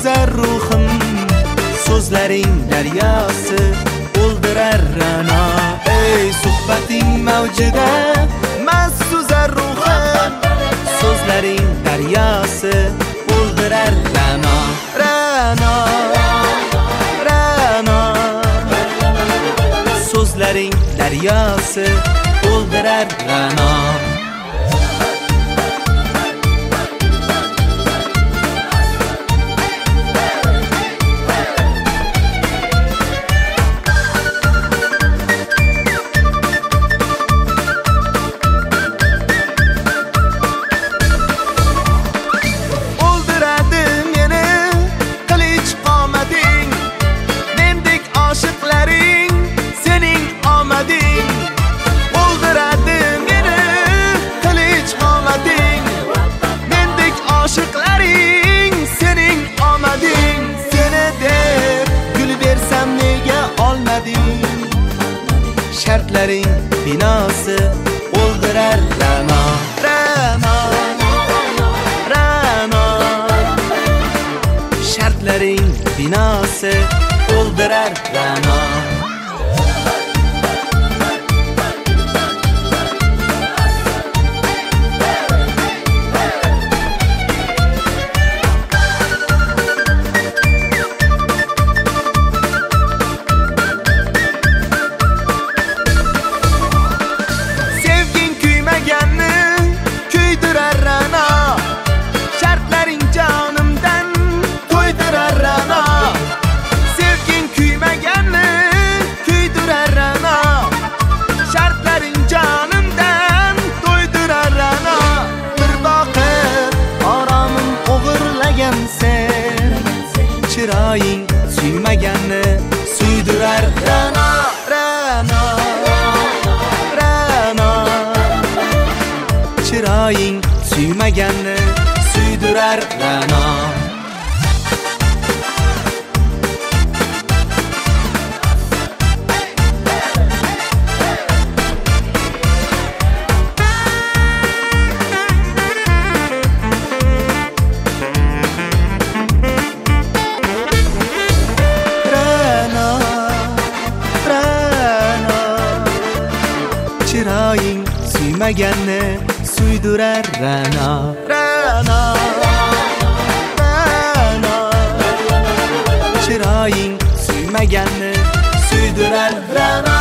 suzar ruhim, so'zlaring daryosi o'ldirar ra'no. Ey suhbating mavjida mast suzar ruhim, so'zlaring daryosi o'ldirar ra'no. Ra'no, ra'no, so'zlaring daryosi o'ldirar ra'no. Shartlaring binosi o'ldirar ra'no. Ra'no, ra'no, shartlaring binosi o'ldirar ra'no. Chiroying suymaganni suydirar ra'no. Ra'no, ra'no, chiroying suymaganni suydirar ra'no. Chiroying suymaganni suydirar ra'no. Ra'no, ra'no, chiroying suymaganni suydirar ra'no.